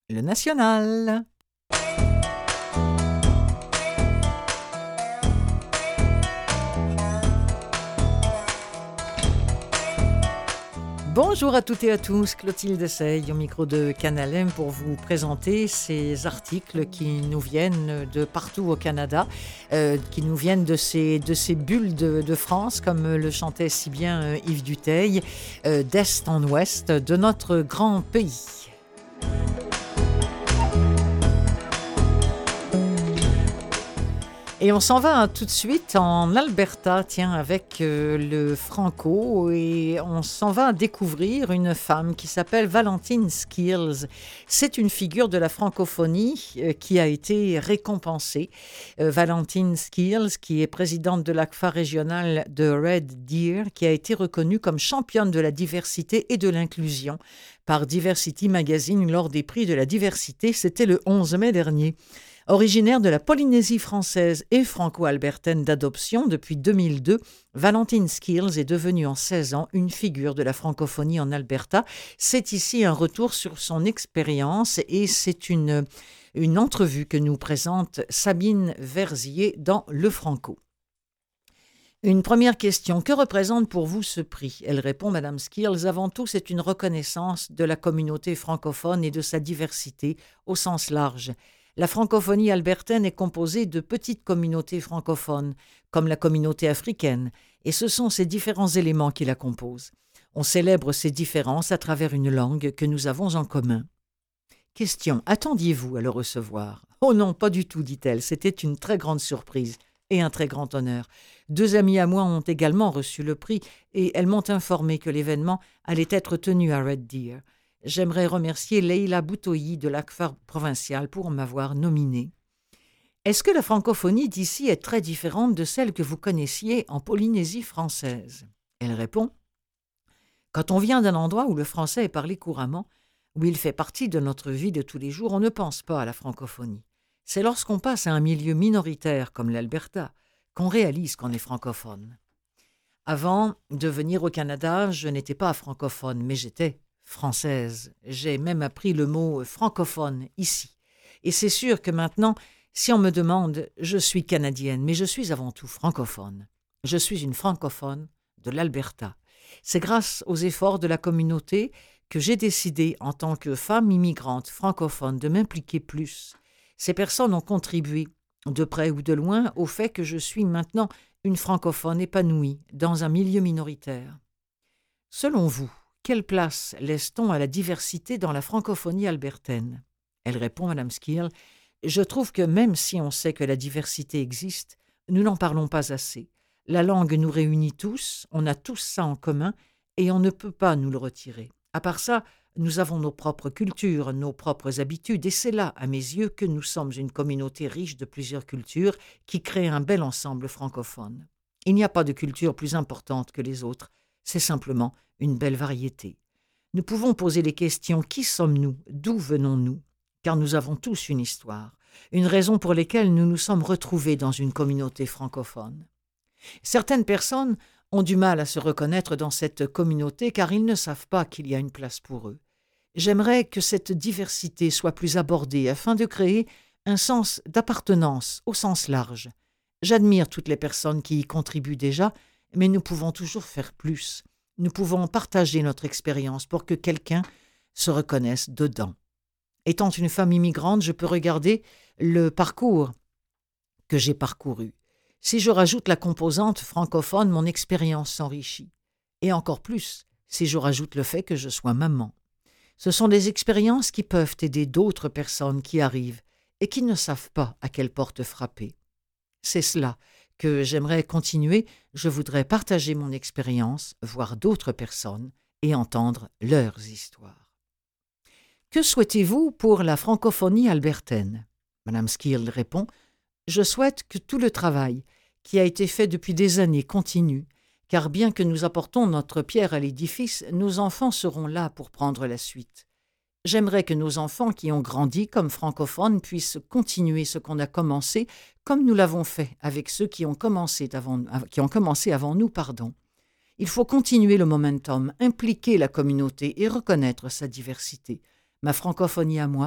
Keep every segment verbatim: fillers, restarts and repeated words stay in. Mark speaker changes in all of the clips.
Speaker 1: le national. Bonjour à toutes et à tous, Clotilde Sey au micro de Canal M pour vous présenter ces articles qui nous viennent de partout au Canada, euh, qui nous viennent de ces, de ces bulles de, de France, comme le chantait si bien euh, Yves Dutheil, euh, d'est en ouest de notre grand pays. Et on s'en va hein, tout de suite en Alberta, tiens, avec euh, le Franco, et on s'en va découvrir une femme qui s'appelle Valentine Skills. C'est une figure de la francophonie euh, qui a été récompensée. Euh, Valentine Skills, qui est présidente de l'A C F A régionale de Red Deer, qui a été reconnue comme championne de la diversité et de l'inclusion par Diversity Magazine lors des prix de la diversité. C'était le onze mai dernier. Originaire de la Polynésie française et franco-albertaine d'adoption depuis deux mille deux, Valentine Skills est devenue en seize ans une figure de la francophonie en Alberta. C'est ici un retour sur son expérience et c'est une, une entrevue que nous présente Sabine Verzier dans Le Franco. Une première question, que représente pour vous ce prix? Elle répond, Madame Skills, avant tout, c'est une reconnaissance de la communauté francophone et de sa diversité au sens large. La francophonie albertaine est composée de petites communautés francophones, comme la communauté africaine, et ce sont ces différents éléments qui la composent. On célèbre ces différences à travers une langue que nous avons en commun. Question, attendiez-vous à le recevoir? Oh non, pas du tout, dit-elle, c'était une très grande surprise et un très grand honneur. Deux amis à moi ont également reçu le prix et elles m'ont informé que l'événement allait être tenu à Red Deer. J'aimerais remercier Leila Boutoyi de l'A C F A provincial pour m'avoir nominée. Est-ce que la francophonie d'ici est très différente de celle que vous connaissiez en Polynésie française? Elle répond, quand on vient d'un endroit où le français est parlé couramment, où il fait partie de notre vie de tous les jours, on ne pense pas à la francophonie. C'est lorsqu'on passe à un milieu minoritaire comme l'Alberta qu'on réalise qu'on est francophone. Avant de venir au Canada, je n'étais pas francophone, mais j'étais française. J'ai même appris le mot francophone ici. Et c'est sûr que maintenant, si on me demande, je suis canadienne, mais je suis avant tout francophone. Je suis une francophone de l'Alberta. C'est grâce aux efforts de la communauté que j'ai décidé, en tant que femme immigrante francophone, de m'impliquer plus. Ces personnes ont contribué, de près ou de loin, au fait que je suis maintenant une francophone épanouie dans un milieu minoritaire. Selon vous, quelle place laisse-t-on à la diversité dans la francophonie albertaine? Elle répond, Madame Skill, je trouve que même si on sait que la diversité existe, nous n'en parlons pas assez. La langue nous réunit tous, on a tous ça en commun et on ne peut pas nous le retirer. À part ça, nous avons nos propres cultures, nos propres habitudes et c'est là, à mes yeux, que nous sommes une communauté riche de plusieurs cultures qui crée un bel ensemble francophone. Il n'y a pas de culture plus importante que les autres, c'est simplement une belle variété. Nous pouvons poser les questions « Qui sommes-nous? D'où venons-nous ?» Car nous avons tous une histoire, une raison pour laquelle nous nous sommes retrouvés dans une communauté francophone. Certaines personnes ont du mal à se reconnaître dans cette communauté car ils ne savent pas qu'il y a une place pour eux. J'aimerais que cette diversité soit plus abordée afin de créer un sens d'appartenance au sens large. J'admire toutes les personnes qui y contribuent déjà, mais nous pouvons toujours faire plus. Nous pouvons partager notre expérience pour que quelqu'un se reconnaisse dedans. Étant une femme immigrante, je peux regarder le parcours que j'ai parcouru. Si je rajoute la composante francophone, mon expérience s'enrichit. Et encore plus, si je rajoute le fait que je sois maman. Ce sont des expériences qui peuvent aider d'autres personnes qui arrivent et qui ne savent pas à quelle porte frapper. C'est cela que j'aimerais continuer, je voudrais partager mon expérience, voir d'autres personnes et entendre leurs histoires. Que souhaitez-vous pour la francophonie albertaine? Madame Skill répond, je souhaite que tout le travail qui a été fait depuis des années continue, car bien que nous apportons notre pierre à l'édifice, nos enfants seront là pour prendre la suite. J'aimerais que nos enfants qui ont grandi comme francophones puissent continuer ce qu'on a commencé, comme nous l'avons fait avec ceux qui ont commencé avant, qui ont commencé avant nous. Pardon. Il faut continuer le momentum, impliquer la communauté et reconnaître sa diversité. Ma francophonie à moi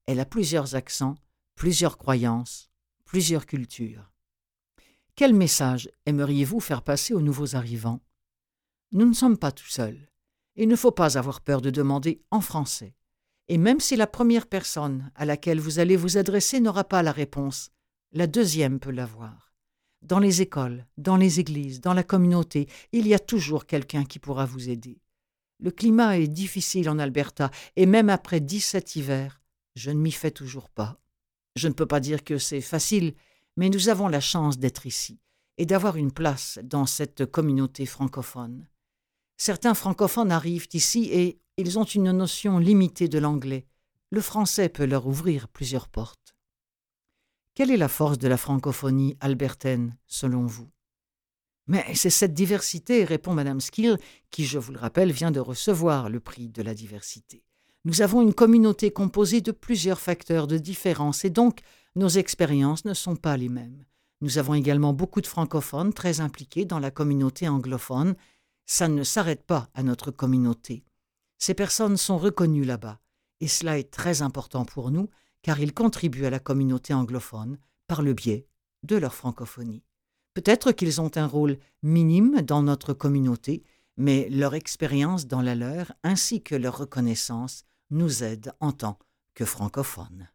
Speaker 1: Elle a plusieurs accents, plusieurs croyances, plusieurs cultures. Quel message aimeriez-vous faire passer aux nouveaux arrivants? Nous ne sommes pas tout seuls. Il ne faut pas avoir peur de demander en français. Et même si la première personne à laquelle vous allez vous adresser n'aura pas la réponse, la deuxième peut l'avoir. Dans les écoles, dans les églises, dans la communauté, il y a toujours quelqu'un qui pourra vous aider. Le climat est difficile en Alberta et même après dix-sept hivers, je ne m'y fais toujours pas. Je ne peux pas dire que c'est facile, mais nous avons la chance d'être ici et d'avoir une place dans cette communauté francophone. Certains francophones arrivent ici et ils ont une notion limitée de l'anglais. Le français peut leur ouvrir plusieurs portes. Quelle est la force de la francophonie albertaine, selon vous? Mais c'est cette diversité, répond Madame Skill, qui, je vous le rappelle, vient de recevoir le prix de la diversité. Nous avons une communauté composée de plusieurs facteurs de différence et donc nos expériences ne sont pas les mêmes. Nous avons également beaucoup de francophones très impliqués dans la communauté anglophone. Ça ne s'arrête pas à notre communauté. Ces personnes sont reconnues là-bas et cela est très important pour nous car ils contribuent à la communauté anglophone par le biais de leur francophonie. Peut-être qu'ils ont un rôle minime dans notre communauté, mais leur expérience dans la leur ainsi que leur reconnaissance nous aident en tant que francophones.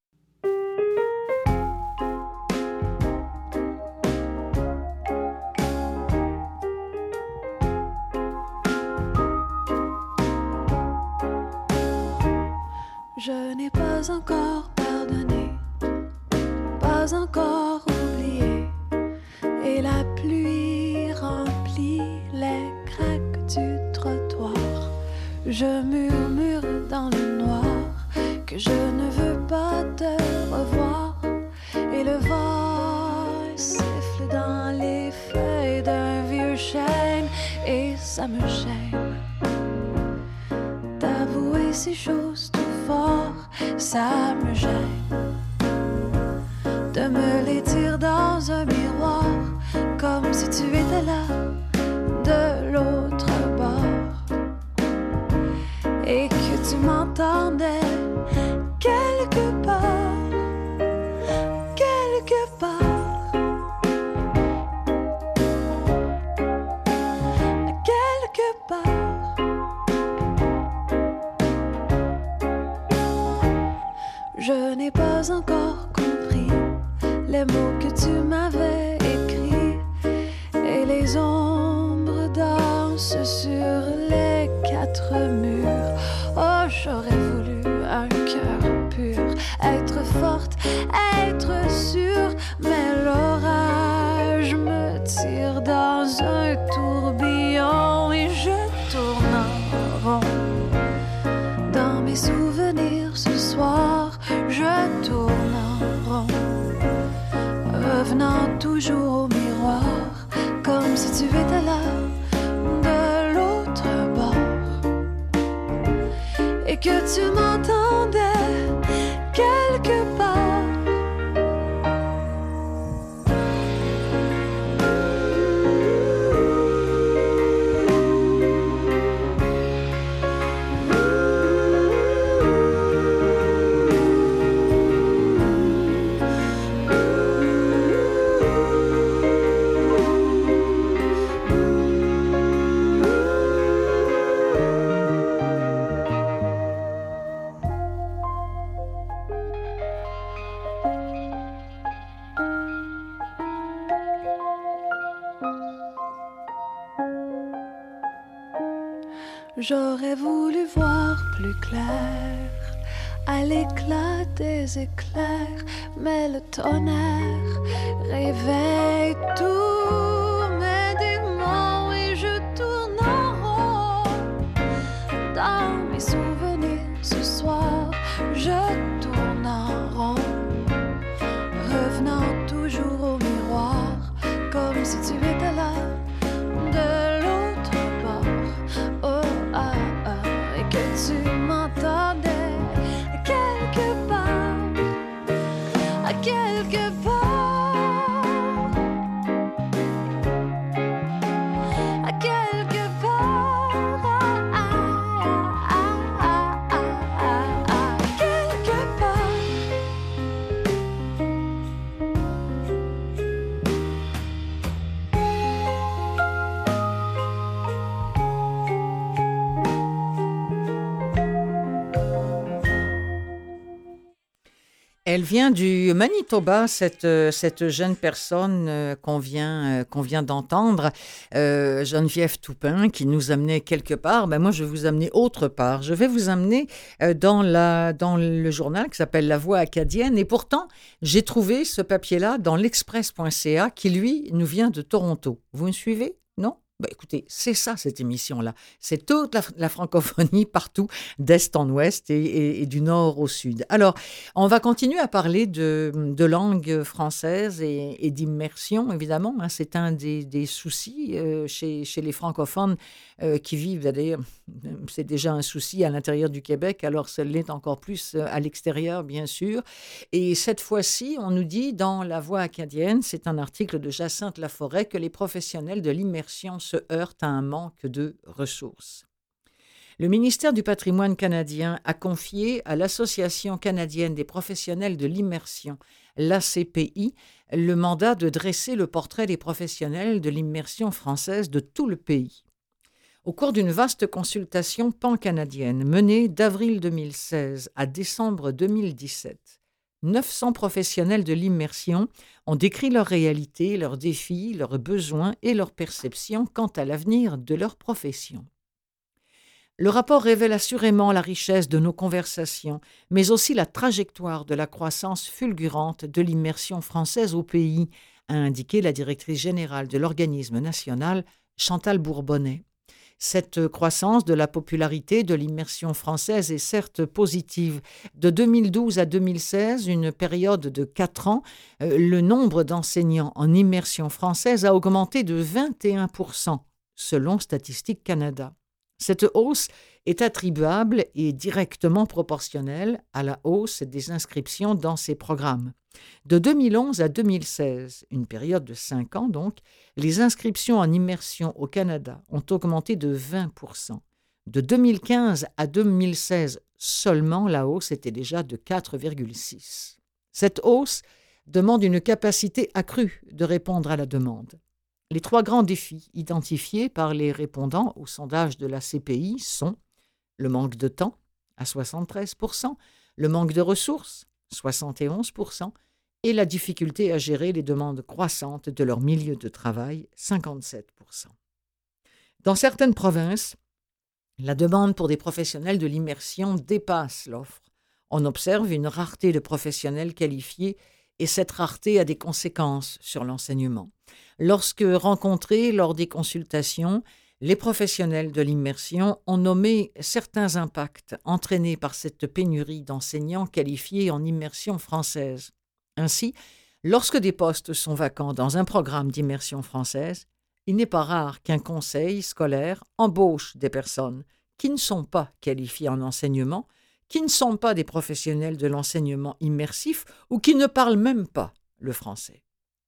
Speaker 2: Je n'ai pas encore pardonné, pas encore oublié, et la pluie remplit les craques du trottoir. Je murmure dans le noir que je ne veux pas te revoir, et le vent siffle dans les feuilles d'un vieux chêne, et ça me gêne d'avouer ces choses tout fort, ça me gêne de me les dire dans un miroir, comme si tu étais là, de l'autre bord, et que tu m'entendais quelque part, quelque part, quelque part. Je n'ai pas encore compris les mots que tu m'avais écrits, et les ombres dansent sur les quatre murs. Oh, j'aurais voulu un cœur pur, être forte, être sûre, mais l'orage me tire dans un tourbillon et je tourne en rond. Dans mes souvenirs ce soir, je tourne en rond, revenant toujours au miroir, comme si tu étais là, de l'autre bord, et que tu m'entendais quelque part. J'aurais voulu voir plus clair à l'éclat des éclairs, mais le tonnerre réveille tous mes démons et je tourne en rond. Dans mes souvenirs ce soir, je tourne en rond, revenant toujours au miroir, comme si tu étais là, de l'autre bord. Oh, ah, ah, et que tu m'entendais quelque part, à quelque part, à quelque part, ah, ah, ah, ah, ah, ah, quelque part.
Speaker 1: Elle vient du Manitoba, cette, euh, cette jeune personne euh, qu'on vient, euh, qu'on vient d'entendre, euh, Geneviève Toupin, qui nous amenait quelque part. Ben moi, je vais vous amener autre part. Je vais vous amener euh, dans, la, dans le journal qui s'appelle La Voix acadienne. Et pourtant, j'ai trouvé ce papier-là dans l'express point c a qui, lui, nous vient de Toronto. Vous me suivez? Non? Ben, écoutez, c'est ça cette émission-là. C'est toute la, la francophonie partout, d'est en ouest et, et, et du nord au sud. Alors, on va continuer à parler de, de langue française et, et d'immersion, évidemment. Hein, c'est un des, des soucis euh, chez, chez les francophones euh, qui vivent, d'ailleurs, c'est déjà un souci à l'intérieur du Québec, alors ça l'est encore plus à l'extérieur, bien sûr. Et cette fois-ci, on nous dit dans La Voix acadienne, c'est un article de Jacinthe Laforêt, que les professionnels de l'immersion se heurtent à un manque de ressources. Le ministère du Patrimoine canadien a confié à l'Association canadienne des professionnels de l'immersion, l'A C P I, le mandat de dresser le portrait des professionnels de l'immersion française de tout le pays. Au cours d'une vaste consultation pan-canadienne menée d'avril deux mille seize à décembre deux mille dix-sept, neuf cents professionnels de l'immersion ont décrit leur réalité, leurs défis, leurs besoins et leurs perceptions quant à l'avenir de leur profession. Le rapport révèle assurément la richesse de nos conversations, mais aussi la trajectoire de la croissance fulgurante de l'immersion française au pays, a indiqué la directrice générale de l'organisme national, Chantal Bourbonnais. Cette croissance de la popularité de l'immersion française est certes positive. De deux mille douze à deux mille seize, une période de quatre ans, euh, le nombre d'enseignants en immersion française a augmenté de vingt et un pour cent, selon Statistique Canada. Cette hausse est attribuable et directement proportionnelle à la hausse des inscriptions dans ces programmes. De deux mille onze à deux mille seize, une période de cinq ans donc, les inscriptions en immersion au Canada ont augmenté de vingt pour cent. De deux mille quinze à deux mille seize seulement, la hausse était déjà de quatre virgule six. Cette hausse demande une capacité accrue de répondre à la demande. Les trois grands défis identifiés par les répondants au sondage de la C P I sont le manque de temps, à soixante-treize pour cent, le manque de ressources, soixante et onze pour cent, et la difficulté à gérer les demandes croissantes de leur milieu de travail, cinquante-sept pour cent. Dans certaines provinces, la demande pour des professionnels de l'immersion dépasse l'offre. On observe une rareté de professionnels qualifiés et cette rareté a des conséquences sur l'enseignement. Lorsque rencontrés lors des consultations, les professionnels de l'immersion ont nommé certains impacts entraînés par cette pénurie d'enseignants qualifiés en immersion française. Ainsi, lorsque des postes sont vacants dans un programme d'immersion française, il n'est pas rare qu'un conseil scolaire embauche des personnes qui ne sont pas qualifiées en enseignement, qui ne sont pas des professionnels de l'enseignement immersif ou qui ne parlent même pas le français.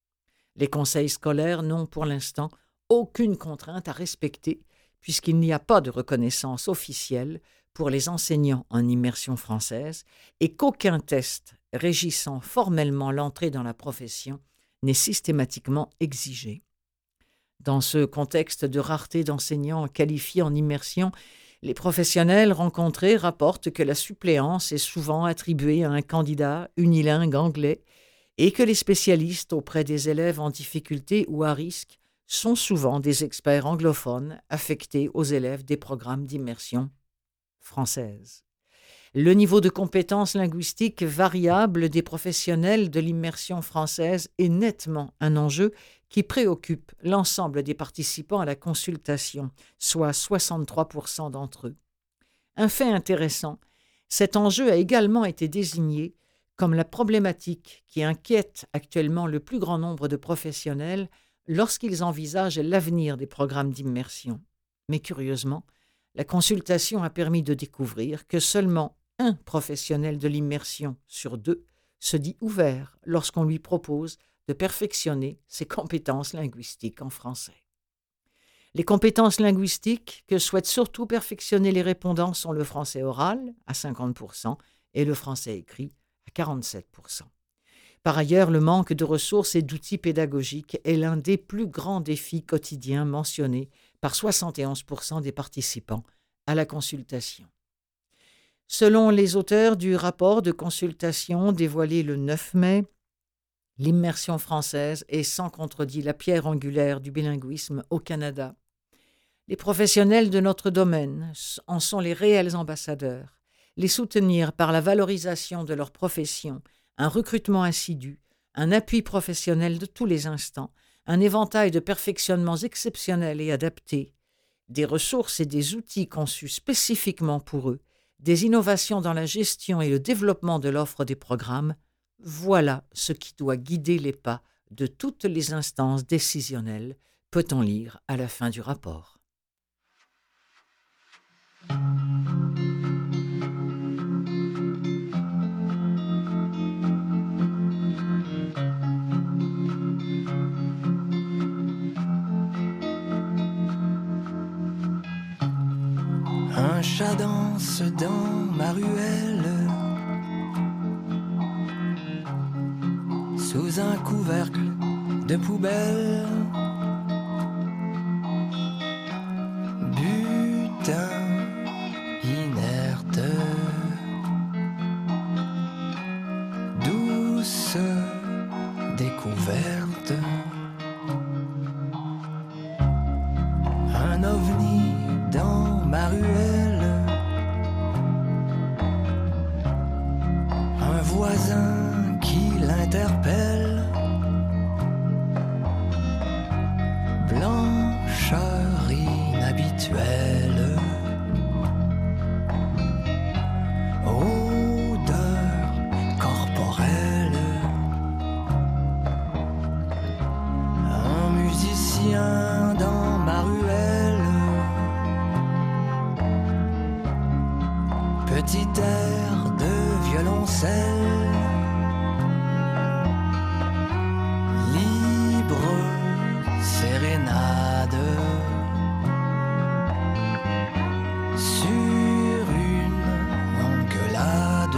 Speaker 1: Les conseils scolaires n'ont pour l'instant aucune contrainte à respecter puisqu'il n'y a pas de reconnaissance officielle pour les enseignants en immersion française et qu'aucun test régissant formellement l'entrée dans la profession n'est systématiquement exigé. Dans ce contexte de rareté d'enseignants qualifiés en immersion, les professionnels rencontrés rapportent que la suppléance est souvent attribuée à un candidat unilingue anglais et que les spécialistes auprès des élèves en difficulté ou à risque sont souvent des experts anglophones affectés aux élèves des programmes d'immersion française. Le niveau de compétence linguistique variable des professionnels de l'immersion française est nettement un enjeu qui préoccupe l'ensemble des participants à la consultation, soit soixante-trois pour cent d'entre eux. Un fait intéressant, cet enjeu a également été désigné comme la problématique qui inquiète actuellement le plus grand nombre de professionnels lorsqu'ils envisagent l'avenir des programmes d'immersion. Mais curieusement, la consultation a permis de découvrir que seulement un professionnel de l'immersion sur deux se dit ouvert lorsqu'on lui propose de perfectionner ses compétences linguistiques en français. Les compétences linguistiques que souhaitent surtout perfectionner les répondants sont le français oral à cinquante pour cent et le français écrit à quarante-sept pour cent. Par ailleurs, le manque de ressources et d'outils pédagogiques est l'un des plus grands défis quotidiens mentionnés par soixante et onze pour cent des participants à la consultation. Selon les auteurs du rapport de consultation dévoilé le neuf mai, l'immersion française est sans contredit la pierre angulaire du bilinguisme au Canada. Les professionnels de notre domaine en sont les réels ambassadeurs. Les soutenir par la valorisation de leur profession, un recrutement assidu, un appui professionnel de tous les instants, un éventail de perfectionnements exceptionnels et adaptés, des ressources et des outils conçus spécifiquement pour eux, des innovations dans la gestion et le développement de l'offre des programmes, voilà ce qui doit guider les pas de toutes les instances décisionnelles, peut-on lire à la fin du rapport.
Speaker 3: Un chat danse dans ma ruelle, sous un couvercle de poubelle. Butin inerte, douce découverte. Un ovni dans ma ruelle, un voisin qui l'interpelle. Blancheur inhabituelle, odeur corporelle. Un musicien dans ma ruelle, petit air de violoncelle. Libre sérénade sur une engueulade.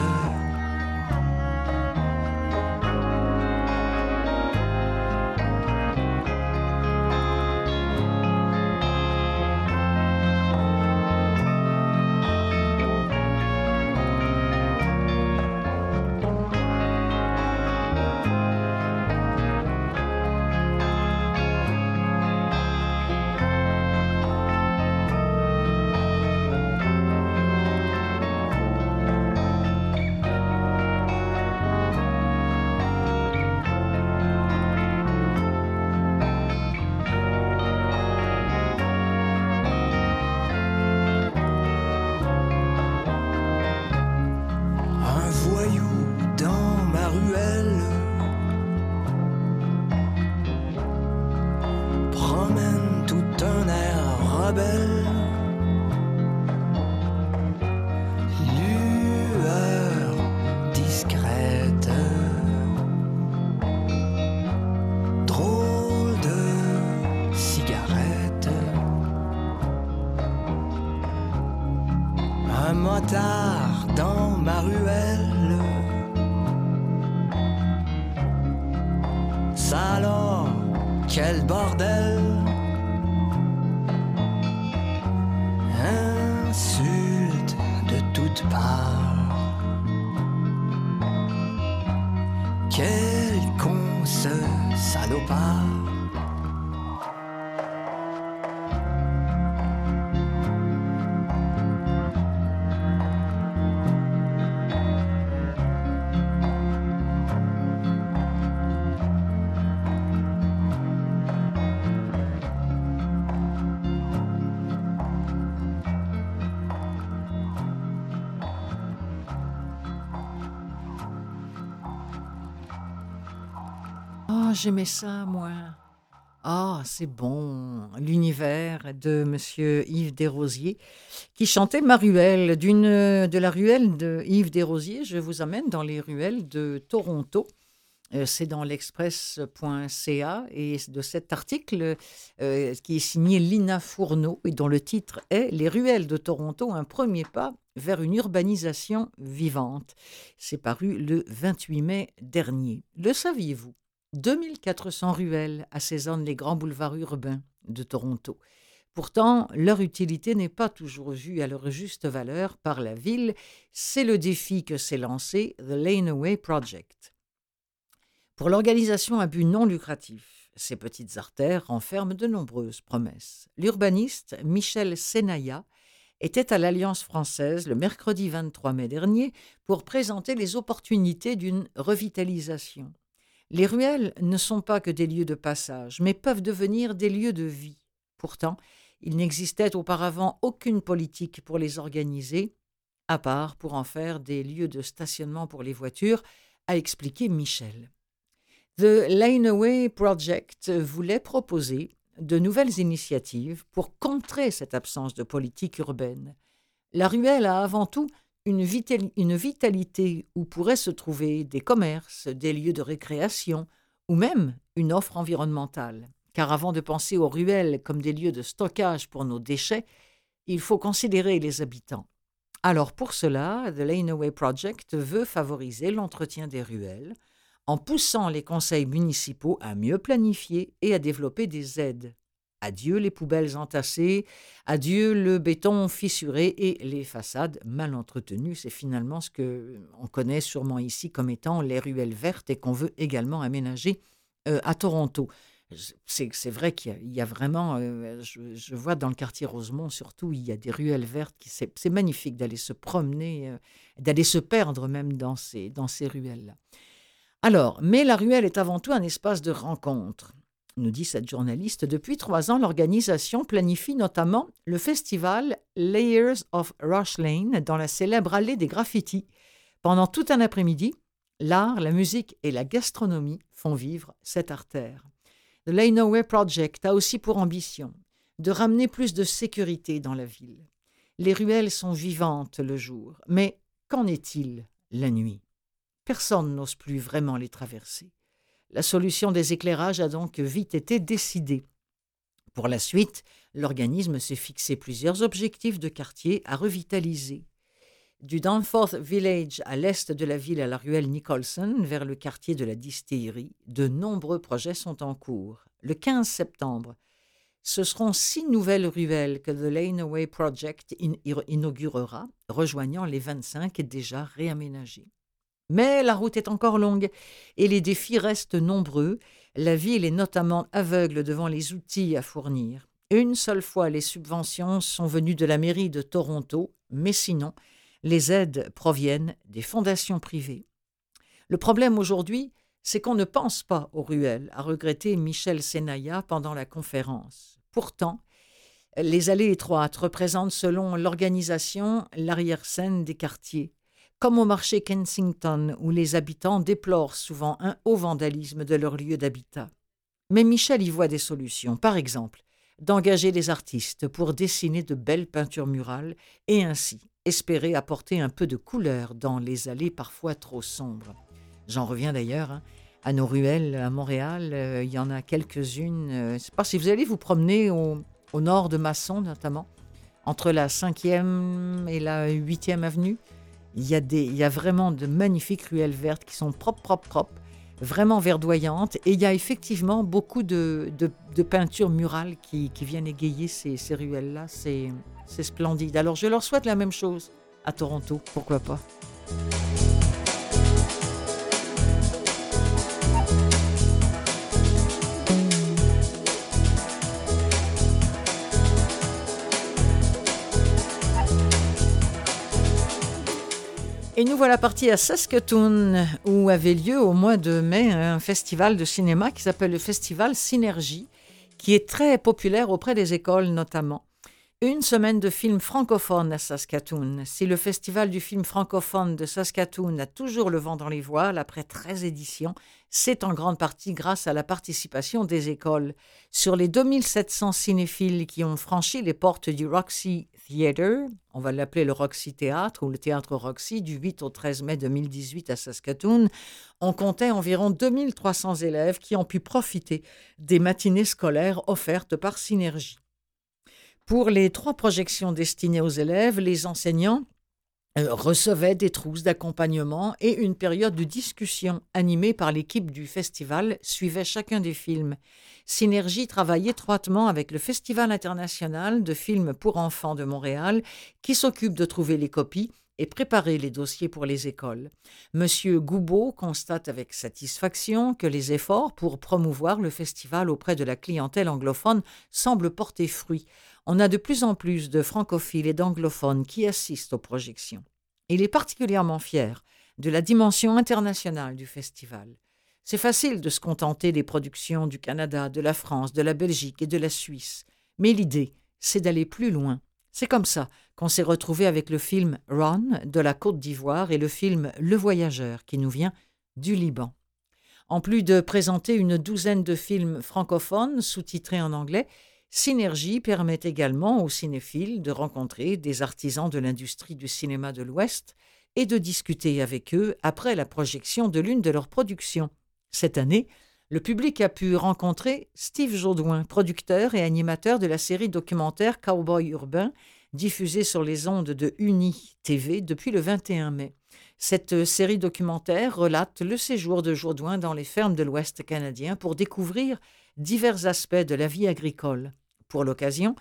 Speaker 3: Motard dans ma ruelle. Ça alors, quel bordel. Insulte de toutes parts. Quel con ce salopard.
Speaker 1: Oh, j'aimais ça, moi. Ah, c'est bon. L'univers de Monsieur Yves Desrosiers, qui chantait Ma ruelle. D'une, de la ruelle de Yves Desrosiers, je vous amène dans les ruelles de Toronto. Euh, c'est dans l'express point c a et de cet article euh, qui est signé Lina Fourneau et dont le titre est « Les ruelles de Toronto, un premier pas vers une urbanisation vivante ». C'est paru le vingt-huit mai dernier. Le saviez-vous ? deux mille quatre cents ruelles assaisonnent les grands boulevards urbains de Toronto. Pourtant, leur utilité n'est pas toujours vue à leur juste valeur par la ville. C'est le défi que s'est lancé The Laneway Project. Pour l'organisation à but non lucratif, ces petites artères renferment de nombreuses promesses. L'urbaniste Michel Senaya était à l'Alliance française le mercredi vingt-trois mai dernier pour présenter les opportunités d'une revitalisation. Les ruelles ne sont pas que des lieux de passage, mais peuvent devenir des lieux de vie. Pourtant, il n'existait auparavant aucune politique pour les organiser, à part pour en faire des lieux de stationnement pour les voitures, a expliqué Michel. The Laneway Project voulait proposer de nouvelles initiatives pour contrer cette absence de politique urbaine. La ruelle a avant tout une, vital- une vitalité où pourraient se trouver des commerces, des lieux de récréation ou même une offre environnementale. Car avant de penser aux ruelles comme des lieux de stockage pour nos déchets, il faut considérer les habitants. Alors pour cela, The Laneway Project veut favoriser l'entretien des ruelles en poussant les conseils municipaux à mieux planifier et à développer des aides. Adieu les poubelles entassées, adieu le béton fissuré et les façades mal entretenues. C'est finalement ce qu'on connaît sûrement ici comme étant les ruelles vertes et qu'on veut également aménager euh, à Toronto. C'est, c'est vrai qu'il y a, il y a vraiment, euh, je, je vois dans le quartier Rosemont surtout, il y a des ruelles vertes, qui, c'est, c'est magnifique d'aller se promener, euh, d'aller se perdre même dans ces, dans ces ruelles-là. Alors, mais la ruelle est avant tout un espace de rencontre, nous dit cette journaliste. Depuis trois ans, l'organisation planifie notamment le festival Layers of Rush Lane dans la célèbre allée des graffitis. Pendant tout un après-midi, l'art, la musique et la gastronomie font vivre cette artère. The Laneway Project a aussi pour ambition de ramener plus de sécurité dans la ville. Les ruelles sont vivantes le jour, mais qu'en est-il la nuit ? Personne n'ose plus vraiment les traverser. La solution des éclairages a donc vite été décidée. Pour la suite, l'organisme s'est fixé plusieurs objectifs de quartier à revitaliser. Du Danforth Village à l'est de la ville à la ruelle Nicholson, vers le quartier de la Distillerie, de nombreux projets sont en cours. Le quinze septembre, ce seront six nouvelles ruelles que The Laneway Project in- inaugurera, rejoignant les vingt-cinq déjà réaménagées. Mais la route est encore longue et les défis restent nombreux. La ville est notamment aveugle devant les outils à fournir. Une seule fois, les subventions sont venues de la mairie de Toronto, mais sinon, les aides proviennent des fondations privées. Le problème aujourd'hui, c'est qu'on ne pense pas aux ruelles, a regretté Michel Senaya pendant la conférence. Pourtant, les allées étroites représentent, selon l'organisation, l'arrière-scène des quartiers. Comme au marché Kensington, où les habitants déplorent souvent un haut vandalisme de leur lieu d'habitat. Mais Michel y voit des solutions, par exemple, d'engager des artistes pour dessiner de belles peintures murales et ainsi espérer apporter un peu de couleur dans les allées parfois trop sombres. J'en reviens d'ailleurs hein, à nos ruelles à Montréal, euh, il y en a quelques-unes. Euh, je ne sais pas si vous allez vous promener au, au nord de Masson notamment, entre la cinquième et la huitième avenue. Il y a des, il y a vraiment de magnifiques ruelles vertes qui sont propres, propres, propres, vraiment verdoyantes. Et il y a effectivement beaucoup de, de, de peintures murales qui, qui viennent égayer ces, ces ruelles-là. C'est, c'est splendide. Alors, je leur souhaite la même chose à Toronto, pourquoi pas. Et nous voilà partis à Saskatoon, où avait lieu au mois de mai un festival de cinéma qui s'appelle le Festival Synergie, qui est très populaire auprès des écoles notamment. Une semaine de films francophones à Saskatoon. Si le Festival du film francophone de Saskatoon a toujours le vent dans les voiles après treize éditions, c'est en grande partie grâce à la participation des écoles. Sur les deux mille sept cents cinéphiles qui ont franchi les portes du Roxy Theatre, on va l'appeler le Roxy Théâtre ou le Théâtre Roxy, du huit au treize mai deux mille dix-huit à Saskatoon, on comptait environ deux mille trois cents élèves qui ont pu profiter des matinées scolaires offertes par Synergie. Pour les trois projections destinées aux élèves, les enseignants euh, recevait des trousses d'accompagnement et une période de discussion animée par l'équipe du festival suivait chacun des films. Synergie travaille étroitement avec le Festival international de films pour enfants de Montréal qui s'occupe de trouver les copies et préparer les dossiers pour les écoles. Monsieur Goubeau constate avec satisfaction que les efforts pour promouvoir le festival auprès de la clientèle anglophone semblent porter fruit. On a de plus en plus de francophiles et d'anglophones qui assistent aux projections. Il est particulièrement fier de la dimension internationale du festival. C'est facile de se contenter des productions du Canada, de la France, de la Belgique et de la Suisse. Mais l'idée, c'est d'aller plus loin. C'est comme ça qu'on s'est retrouvé avec le film « Run » de la Côte d'Ivoire et le film « Le Voyageur » qui nous vient du Liban. En plus de présenter une douzaine de films francophones sous-titrés en anglais, Synergie permet également aux cinéphiles de rencontrer des artisans de l'industrie du cinéma de l'Ouest et de discuter avec eux après la projection de l'une de leurs productions. Cette année, le public a pu rencontrer Steve Jaudoin, producteur et animateur de la série documentaire Cowboy urbain, diffusée sur les ondes de Uni T V depuis le vingt et un mai. Cette série documentaire relate le séjour de Jaudoin dans les fermes de l'Ouest canadien pour découvrir divers aspects de la vie agricole. Pour l'occasion,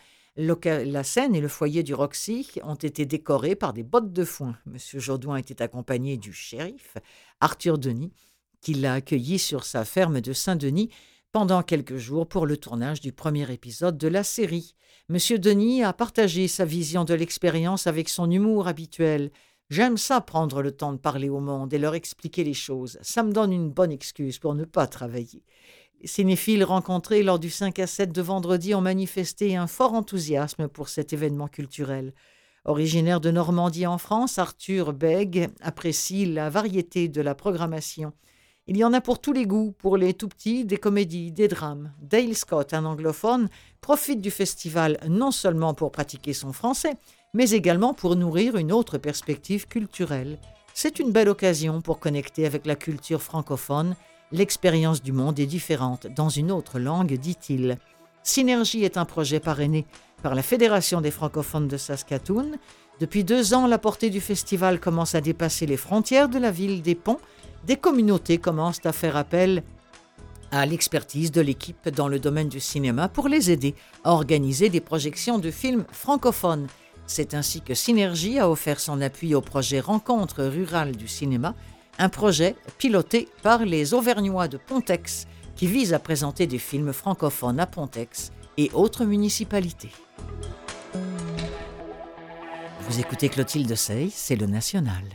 Speaker 1: la scène et le foyer du Roxy ont été décorés par des bottes de foin. Monsieur Jaudoin était accompagné du shérif, Arthur Denis, qui l'a accueilli sur sa ferme de Saint-Denis pendant quelques jours pour le tournage du premier épisode de la série. Monsieur Denis a partagé sa vision de l'expérience avec son humour habituel. « J'aime ça prendre le temps de parler au monde et leur expliquer les choses. Ça me donne une bonne excuse pour ne pas travailler. » Les cinéphiles rencontrés lors du cinq à sept de vendredi ont manifesté un fort enthousiasme pour cet événement culturel. Originaire de Normandie en France, Arthur Bègue apprécie la variété de la programmation. Il y en a pour tous les goûts, pour les tout-petits, des comédies, des drames. Dale Scott, un anglophone, profite du festival non seulement pour pratiquer son français, mais également pour nourrir une autre perspective culturelle. C'est une belle occasion pour connecter avec la culture francophone. L'expérience du monde est différente dans une autre langue, dit-il. Synergie est un projet parrainé par la Fédération des francophones de Saskatoon. Depuis deux ans, la portée du festival commence à dépasser les frontières de la ville des Ponts. Des communautés commencent à faire appel à l'expertise de l'équipe dans le domaine du cinéma pour les aider à organiser des projections de films francophones. C'est ainsi que Synergie a offert son appui au projet Rencontre rurale du cinéma, un projet piloté par les Auvergnats de Pontex qui vise à présenter des films francophones à Pontex et autres municipalités. Vous écoutez Clotilde Sey, c'est le National.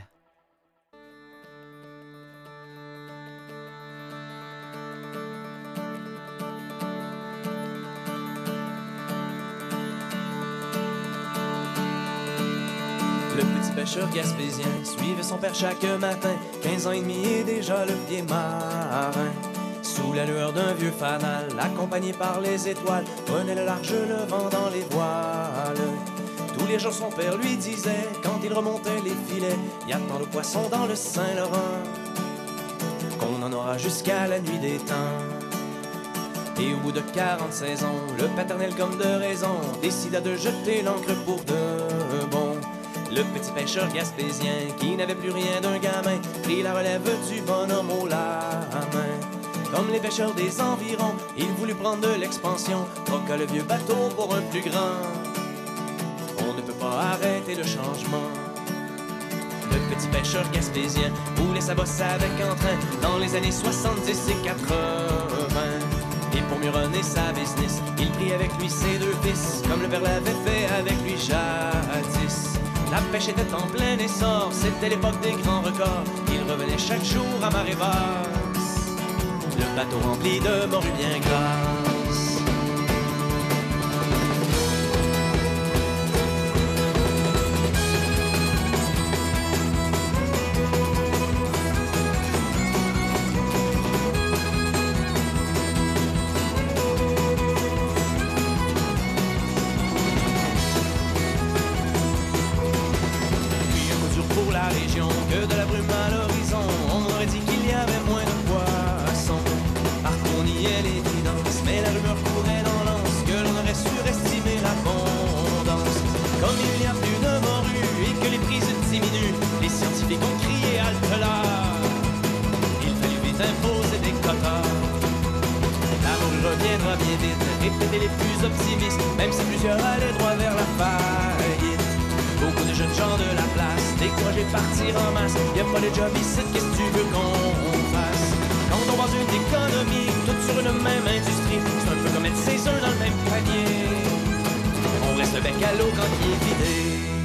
Speaker 4: Le petit pêcheur gaspésien suivait son père chaque matin, quinze ans et demi et déjà le pied marin. Sous la lueur d'un vieux fanal, accompagné par les étoiles, prenait le large le vent dans les voiles. Tous les jours son père lui disait, quand il remontait les filets, y a tant de poissons dans le Saint-Laurent, qu'on en aura jusqu'à la nuit des temps. Et au bout de quarante-seize ans, le paternel comme de raison décida de jeter l'ancre pour de bon. Le petit pêcheur gaspésien, qui n'avait plus rien d'un gamin, prit la relève du bonhomme au lamin. Comme les pêcheurs des environs, il voulut prendre de l'expansion, troqua le vieux bateau pour un plus grand. On ne peut pas arrêter le changement. Le petit pêcheur gaspésien voulait sa bosse avec entrain dans les années soixante-dix et quatre-vingts. Et pour mieux runner sa business, il prit avec lui ses deux fils, comme le père l'avait fait avec lui jadis. La pêche était en plein essor, c'était l'époque des grands records. Il revenait chaque jour à marée basse, le bateau rempli de morues bien grasses. Que de la brume à l'horizon, on aurait dit qu'il y avait moins de poissons. Partout on y est l'évidence, mais la et les plus optimistes, même si plusieurs allaient droit vers la faillite. Beaucoup de jeunes gens de la place, découragés de partir en masse. Y'a pas de job ici, qu'est-ce que tu veux qu'on fasse? Quand on vend une économie, toute sur une même industrie, c'est un peu comme mettre ses œufs dans le même panier. On reste le bec à l'eau quand il est vidé.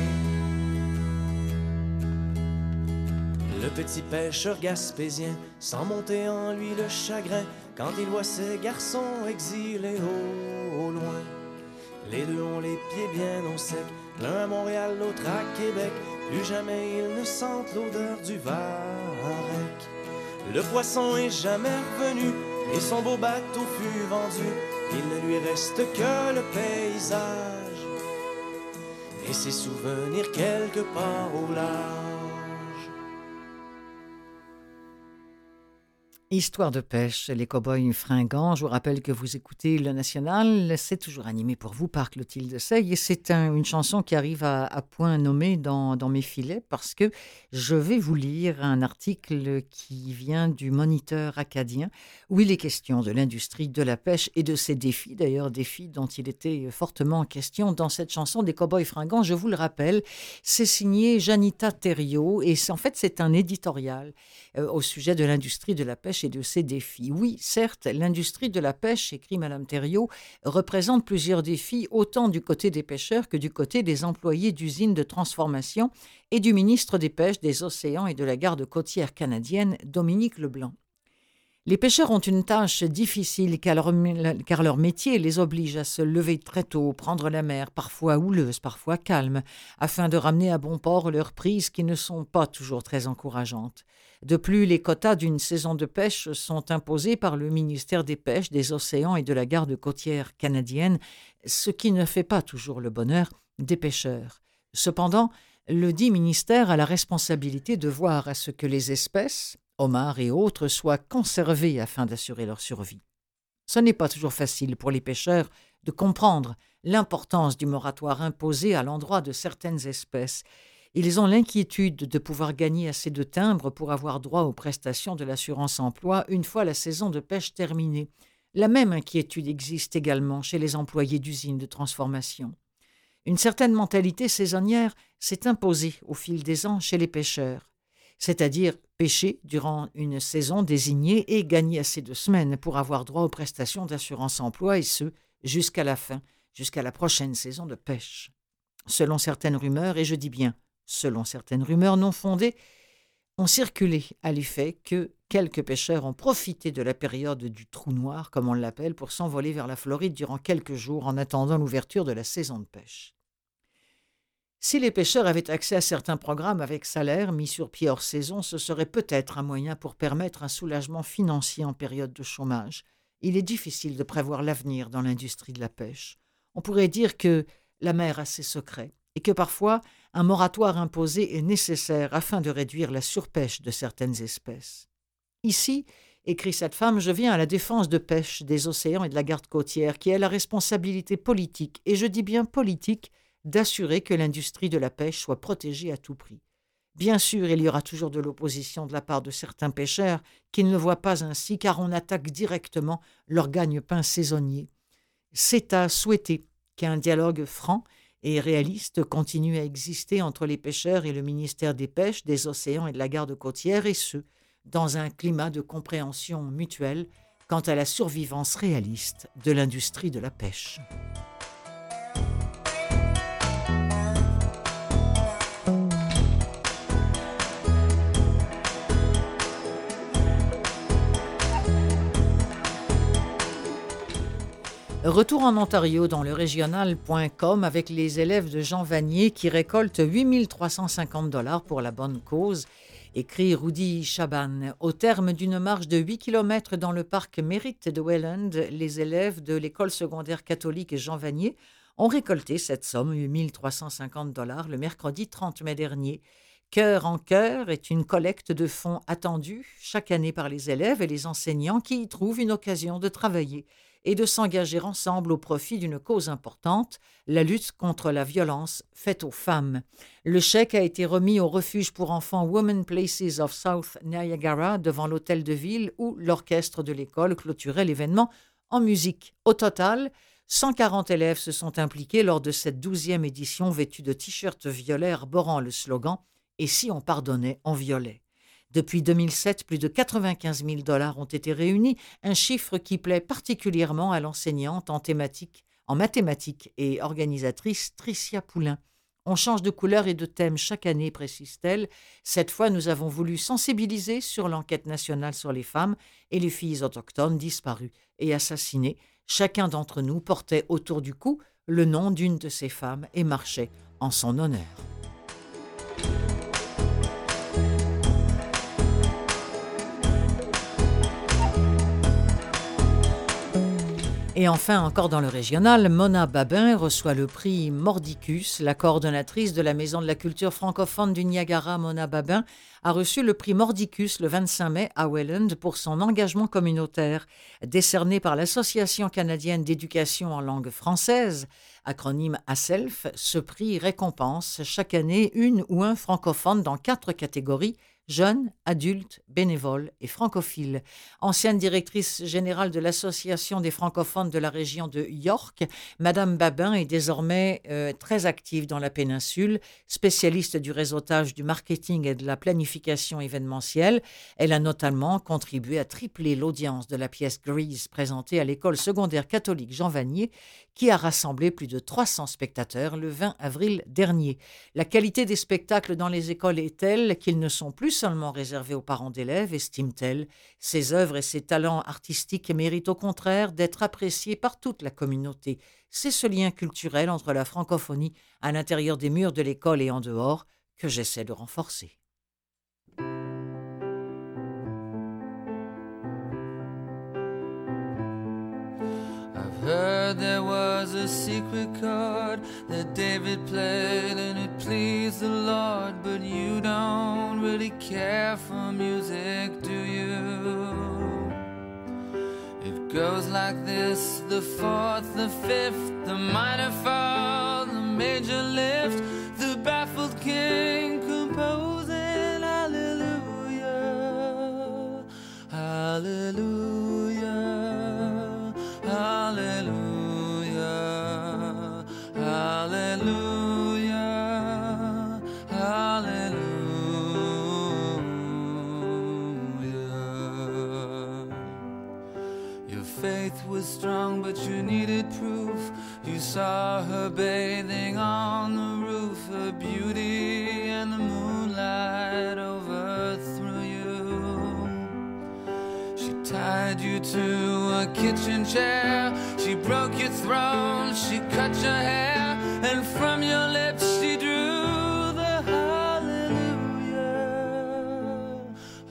Speaker 4: Le petit pêcheur gaspésien sent monter en lui le chagrin quand il voit ses garçons exilés au, au loin. Les deux ont les pieds bien au sec, l'un à Montréal, l'autre à Québec. Plus jamais ils ne sentent l'odeur du varech. Le poisson est jamais revenu et son beau bateau fut vendu. Il ne lui reste que le paysage et ses souvenirs quelque part au large.
Speaker 1: Histoire de pêche, les cow-boys fringants. Je vous rappelle que vous écoutez Le National. C'est toujours animé pour vous par Clotilde Sey. Et c'est un, une chanson qui arrive à, à point nommé dans, dans mes filets parce que je vais vous lire un article qui vient du Moniteur acadien où il est question de l'industrie de la pêche et de ses défis. D'ailleurs, défis dont il était fortement question dans cette chanson des cow-boys fringants. Je vous le rappelle, c'est signé Janita Thériault et en fait, c'est un éditorial euh, au sujet de l'industrie de la pêche et de ses défis. Oui, certes, l'industrie de la pêche, écrit Mme Thériault, représente plusieurs défis, autant du côté des pêcheurs que du côté des employés d'usines de transformation et du ministre des Pêches, des Océans et de la Garde côtière canadienne, Dominique Leblanc. Les pêcheurs ont une tâche difficile car leur, car leur métier les oblige à se lever très tôt, prendre la mer, parfois houleuse, parfois calme, afin de ramener à bon port leurs prises qui ne sont pas toujours très encourageantes. De plus, les quotas d'une saison de pêche sont imposés par le ministère des Pêches, des Océans et de la Garde côtière canadienne, ce qui ne fait pas toujours le bonheur des pêcheurs. Cependant, le dit ministère a la responsabilité de voir à ce que les espèces, homards et autres, soient conservés afin d'assurer leur survie. Ce n'est pas toujours facile pour les pêcheurs de comprendre l'importance du moratoire imposé à l'endroit de certaines espèces. Ils ont l'inquiétude de pouvoir gagner assez de timbres pour avoir droit aux prestations de l'assurance-emploi une fois la saison de pêche terminée. La même inquiétude existe également chez les employés d'usines de transformation. Une certaine mentalité saisonnière s'est imposée au fil des ans chez les pêcheurs, c'est-à-dire pêcher durant une saison désignée et gagner assez de semaines pour avoir droit aux prestations d'assurance-emploi, et ce, jusqu'à la fin, jusqu'à la prochaine saison de pêche. Selon certaines rumeurs, et je dis bien selon certaines rumeurs non fondées, ont circulé à l'effet que quelques pêcheurs ont profité de la période du trou noir, comme on l'appelle, pour s'envoler vers la Floride durant quelques jours en attendant l'ouverture de la saison de pêche. Si les pêcheurs avaient accès à certains programmes avec salaire mis sur pied hors saison, ce serait peut-être un moyen pour permettre un soulagement financier en période de chômage. Il est difficile de prévoir l'avenir dans l'industrie de la pêche. On pourrait dire que la mer a ses secrets et que parfois un moratoire imposé est nécessaire afin de réduire la surpêche de certaines espèces. Ici, écrit cette femme, je viens à la défense de pêche des océans et de la garde côtière qui a la responsabilité politique, et je dis bien politique, d'assurer que l'industrie de la pêche soit protégée à tout prix. Bien sûr, il y aura toujours de l'opposition de la part de certains pêcheurs qui ne le voient pas ainsi car on attaque directement leur gagne-pain saisonnier. C'est à souhaiter qu'un dialogue franc et réaliste continue à exister entre les pêcheurs et le ministère des Pêches, des Océans et de la Garde côtière, et ce, dans un climat de compréhension mutuelle quant à la survivance réaliste de l'industrie de la pêche. Retour en Ontario dans le régional point com avec les élèves de Jean Vanier qui récoltent huit mille trois cent cinquante dollars pour la bonne cause, écrit Rudy Chaban. Au terme d'une marche de huit kilomètres dans le parc Mérite de Welland, les élèves de l'école secondaire catholique Jean Vanier ont récolté cette somme, huit mille trois cent cinquante dollars, le mercredi trente mai dernier. Cœur en cœur est une collecte de fonds attendue chaque année par les élèves et les enseignants qui y trouvent une occasion de travailler et de s'engager ensemble au profit d'une cause importante, la lutte contre la violence faite aux femmes. Le chèque a été remis au refuge pour enfants Women Places of South Niagara devant l'hôtel de ville où l'orchestre de l'école clôturait l'événement en musique. Au total, cent quarante élèves se sont impliqués lors de cette douzième édition vêtus de t-shirts violets arborant le slogan « Et si on pardonnait en violet ?» Depuis deux mille sept, plus de quatre-vingt-quinze mille dollars ont été réunis, un chiffre qui plaît particulièrement à l'enseignante en thématique, en mathématiques et organisatrice Tricia Poulain. On change de couleur et de thème chaque année, précise-t-elle. Cette fois, nous avons voulu sensibiliser sur l'enquête nationale sur les femmes et les filles autochtones disparues et assassinées. Chacun d'entre nous portait autour du cou le nom d'une de ces femmes et marchait en son honneur. Et enfin, encore dans le régional, Mona Babin reçoit le prix Mordicus. La coordonnatrice de la Maison de la culture francophone du Niagara, Mona Babin, a reçu le prix Mordicus le vingt-cinq mai à Welland pour son engagement communautaire. Décerné par l'Association canadienne d'éducation en langue française, acronyme A S E L F, ce prix récompense chaque année une ou un francophone dans quatre catégories: jeunes, adultes, bénévoles et francophiles. Ancienne directrice générale de l'Association des francophones de la région de York, Madame Babin est désormais euh, très active dans la péninsule, spécialiste du réseautage, du marketing et de la planification événementielle. Elle a notamment contribué à tripler l'audience de la pièce Grease présentée à l'école secondaire catholique Jean Vanier, qui a rassemblé plus de trois cents spectateurs le vingt avril dernier. La qualité des spectacles dans les écoles est telle qu'ils ne sont plus seulement réservés aux parents d'élèves, estime-t-elle. Ces œuvres et ces talents artistiques méritent au contraire d'être appréciés par toute la communauté. C'est ce lien culturel entre la francophonie à l'intérieur des murs de l'école et en dehors que j'essaie de renforcer.
Speaker 5: Heard there was a secret chord that David played and it pleased the Lord, but you don't really care for music, do you? It goes like this: the fourth, the fifth, the minor fall, the major lift, the baffled king composing hallelujah, hallelujah, hallelujah, hallelujah, hallelujah. Your faith was strong, but you needed proof. You saw her bathing on the roof, her beauty and the moonlight overthrew you. She tied you to a kitchen chair, she broke your throne, she cut your hair, and from your lips she drew the hallelujah,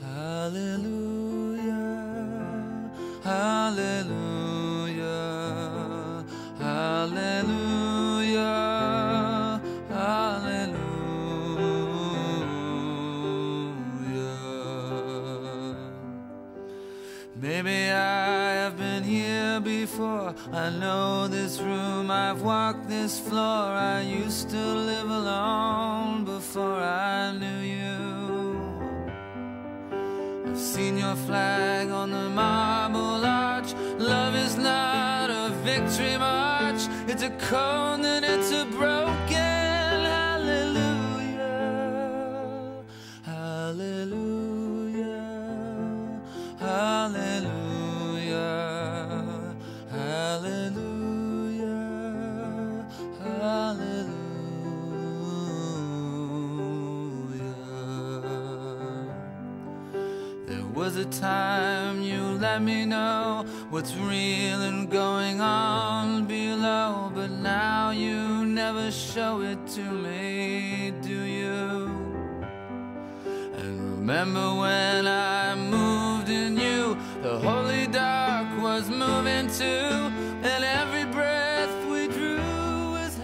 Speaker 5: hallelujah, hallelujah, hallelujah, hallelujah. Maybe I have been here before, I know this room, I've walked this floor. I used to live alone before I knew you. I've seen your flag on the marble arch. Love is not a victory march, it's a cold and it's a broken hallelujah, hallelujah, hallelujah, hallelujah, hallelujah. There was a time you let me know what's real and going on below, but now you never show it to me, do you? And remember when I moved in you, the holy dark was moving too, and every breath we drew was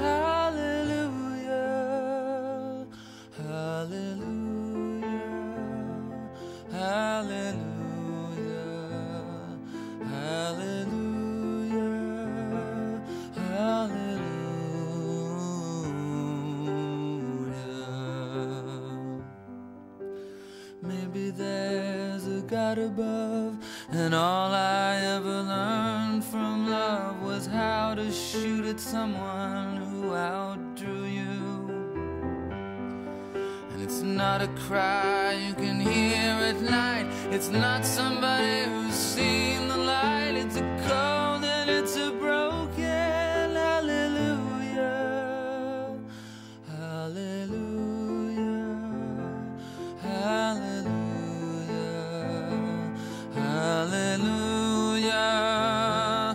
Speaker 5: hallelujah, hallelujah, hallelujah, hallelujah, hallelujah. Maybe there's a God right above. And all I ever learned from love was how to shoot at someone who outdrew you. And it's not a cry you can hear at night. It's not somebody who's seen the light. It's a cold and it's a broken hallelujah. Hallelujah. Hallelujah. Hallelujah.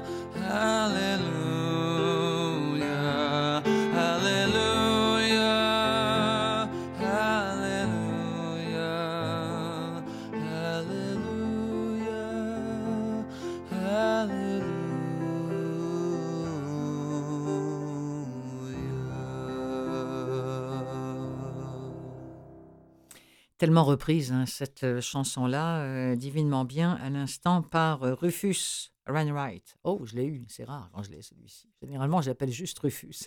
Speaker 5: Hallelujah. Hallelujah. Hallelujah. Hallelujah.
Speaker 1: Tellement reprise, hein, cette euh, chanson-là, euh, divinement bien, à l'instant, par euh, Rufus Wainwright. Oh, je l'ai eu, c'est rare quand je l'ai, celui-ci. Généralement, je l'appelle juste Rufus.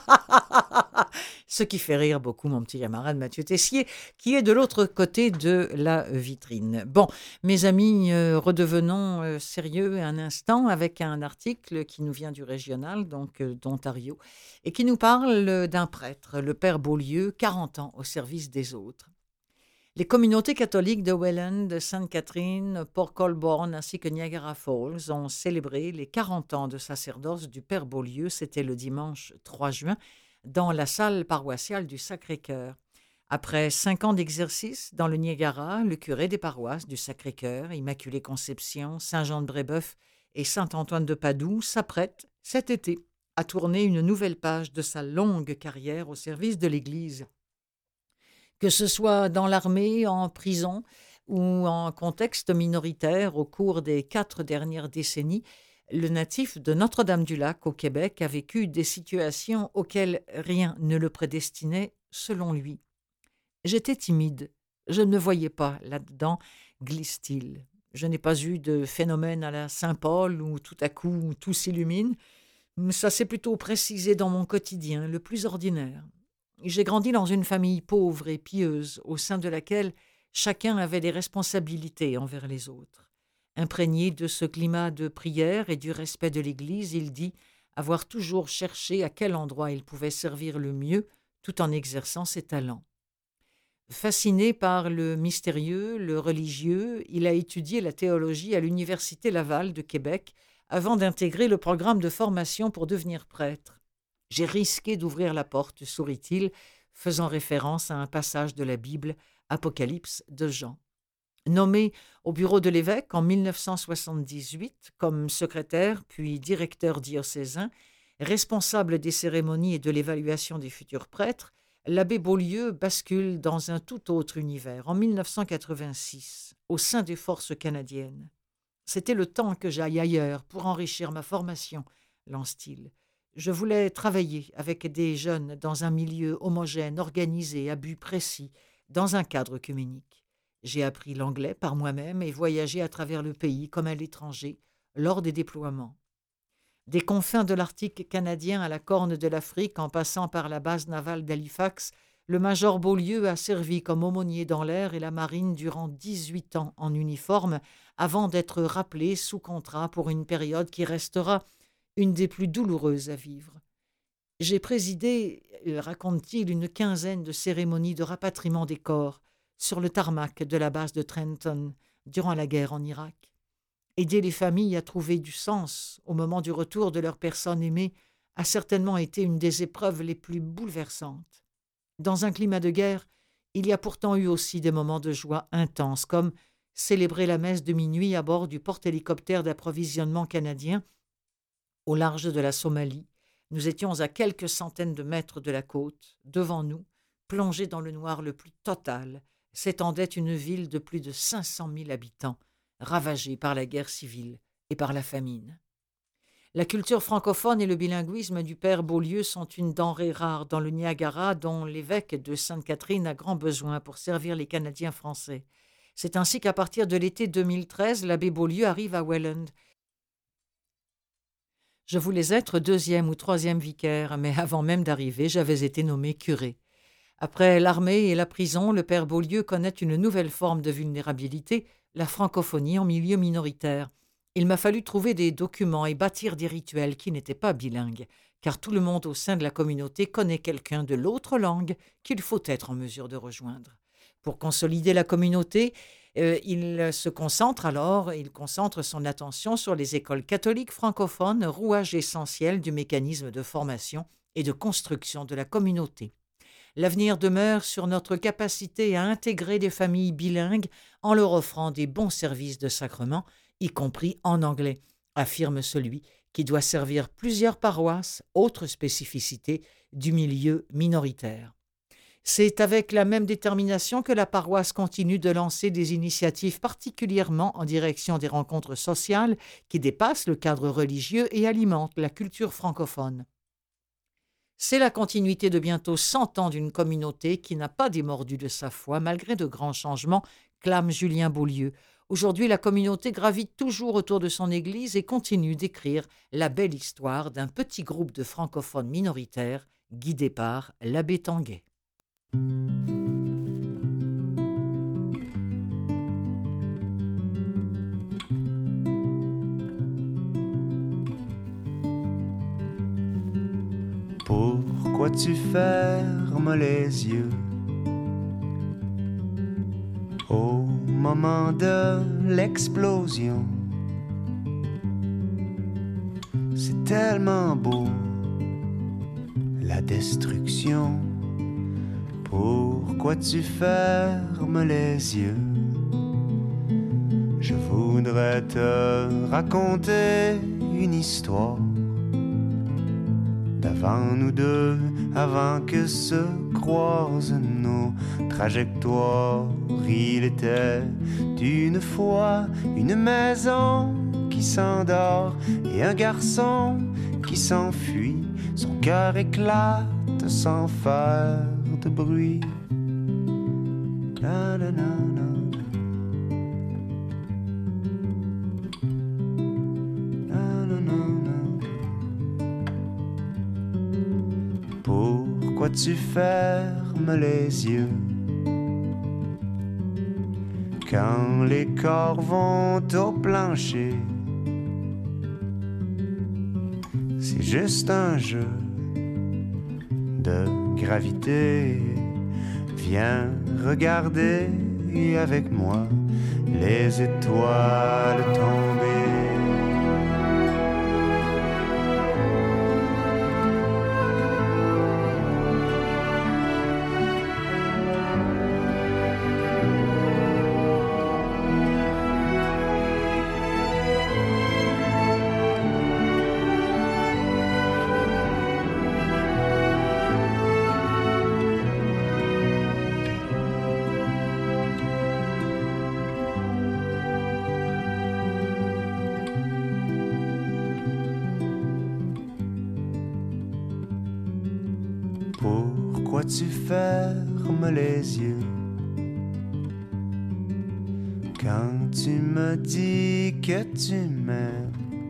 Speaker 1: Ce qui fait rire beaucoup mon petit camarade Mathieu Tessier, qui est de l'autre côté de la vitrine. Bon, mes amis, euh, redevenons euh, sérieux un instant avec un article qui nous vient du régional, donc euh, d'Ontario, et qui nous parle d'un prêtre, le père Beaulieu, quarante ans au service des autres. Les communautés catholiques de Welland, de Sainte-Catherine, Port Colborne ainsi que Niagara Falls ont célébré les quarante ans de sacerdoce du père Beaulieu. C'était le dimanche trois juin dans la salle paroissiale du Sacré-Cœur. Après cinq ans d'exercice dans le Niagara, le curé des paroisses du Sacré-Cœur, Immaculée Conception, Saint-Jean-de-Brébeuf et Saint-Antoine de Padoue s'apprête cet été à tourner une nouvelle page de sa longue carrière au service de l'Église. Que ce soit dans l'armée, en prison ou en contexte minoritaire au cours des quatre dernières décennies, le natif de Notre-Dame-du-Lac au Québec a vécu des situations auxquelles rien ne le prédestinait selon lui. « J'étais timide, je ne me voyais pas là-dedans », glisse-t-il. « Je n'ai pas eu de phénomène à la Saint-Paul où tout à coup tout s'illumine. Ça s'est plutôt précisé dans mon quotidien, le plus ordinaire. » J'ai grandi dans une famille pauvre et pieuse, au sein de laquelle chacun avait des responsabilités envers les autres. Imprégné de ce climat de prière et du respect de l'Église, il dit avoir toujours cherché à quel endroit il pouvait servir le mieux tout en exerçant ses talents. Fasciné par le mystérieux, le religieux, il a étudié la théologie à l'Université Laval de Québec avant d'intégrer le programme de formation pour devenir prêtre. J'ai risqué d'ouvrir la porte, sourit-il, faisant référence à un passage de la Bible, Apocalypse de Jean. Nommé au bureau de l'évêque en dix-neuf cent soixante-dix-huit comme secrétaire puis directeur diocésain, responsable des cérémonies et de l'évaluation des futurs prêtres, l'abbé Beaulieu bascule dans un tout autre univers en dix-neuf cent quatre-vingt-six, au sein des forces canadiennes. « C'était le temps que j'aille ailleurs pour enrichir ma formation », lance-t-il. Je voulais travailler avec des jeunes dans un milieu homogène, organisé, à but précis, dans un cadre œcuménique. J'ai appris l'anglais par moi-même et voyagé à travers le pays comme à l'étranger lors des déploiements. Des confins de l'Arctique canadien à la Corne de l'Afrique, en passant par la base navale d'Halifax, le major Beaulieu a servi comme aumônier dans l'air et la marine durant dix-huit ans en uniforme, avant d'être rappelé sous contrat pour une période qui restera une des plus douloureuses à vivre. J'ai présidé, raconte-t-il, une quinzaine de cérémonies de rapatriement des corps sur le tarmac de la base de Trenton durant la guerre en Irak. Aider les familles à trouver du sens au moment du retour de leurs personnes aimées a certainement été une des épreuves les plus bouleversantes. Dans un climat de guerre, il y a pourtant eu aussi des moments de joie intenses, comme célébrer la messe de minuit à bord du porte-hélicoptère d'approvisionnement canadien au large de la Somalie. Nous étions à quelques centaines de mètres de la côte. Devant nous, plongée dans le noir le plus total, s'étendait une ville de plus de cinq cent mille habitants, ravagée par la guerre civile et par la famine. La culture francophone et le bilinguisme du père Beaulieu sont une denrée rare dans le Niagara dont l'évêque de Sainte-Catherine a grand besoin pour servir les Canadiens français. C'est ainsi qu'à partir de l'été deux mille treize, l'abbé Beaulieu arrive à Welland. Je voulais être deuxième ou troisième vicaire, mais avant même d'arriver, j'avais été nommé curé. Après l'armée et la prison, le père Beaulieu connaît une nouvelle forme de vulnérabilité, la francophonie en milieu minoritaire. Il m'a fallu trouver des documents et bâtir des rituels qui n'étaient pas bilingues, car tout le monde au sein de la communauté connaît quelqu'un de l'autre langue qu'il faut être en mesure de rejoindre. Pour consolider la communauté, euh, il se concentre alors, il concentre son attention sur les écoles catholiques francophones, rouage essentiel du mécanisme de formation et de construction de la communauté. L'avenir demeure sur notre capacité à intégrer des familles bilingues en leur offrant des bons services de sacrement, y compris en anglais, affirme celui qui doit servir plusieurs paroisses, autre spécificité du milieu minoritaire. C'est avec la même détermination que la paroisse continue de lancer des initiatives particulièrement en direction des rencontres sociales qui dépassent le cadre religieux et alimentent la culture francophone. C'est la continuité de bientôt cent ans d'une communauté qui n'a pas démordu de sa foi malgré de grands changements, clame Julien Beaulieu. Aujourd'hui, la communauté gravite toujours autour de son église et continue d'écrire la belle histoire d'un petit groupe de francophones minoritaires guidé par l'abbé Tanguay.
Speaker 6: Pourquoi tu fermes les yeux au moment de l'explosion? C'est tellement beau, la destruction. Pourquoi tu fermes les yeux? Je voudrais te raconter une histoire d'avant nous deux, avant que se croisent nos trajectoires. Il était une fois une maison qui s'endort et un garçon qui s'enfuit. Son cœur éclate sans faire de bruit. La, la, la, la. Pourquoi tu fermes les yeux quand les corps vont au plancher? C'est juste un jeu de gravité. Viens regarder avec moi les étoiles tombées. Pourquoi tu fermes les yeux quand tu me dis que tu m'aimes?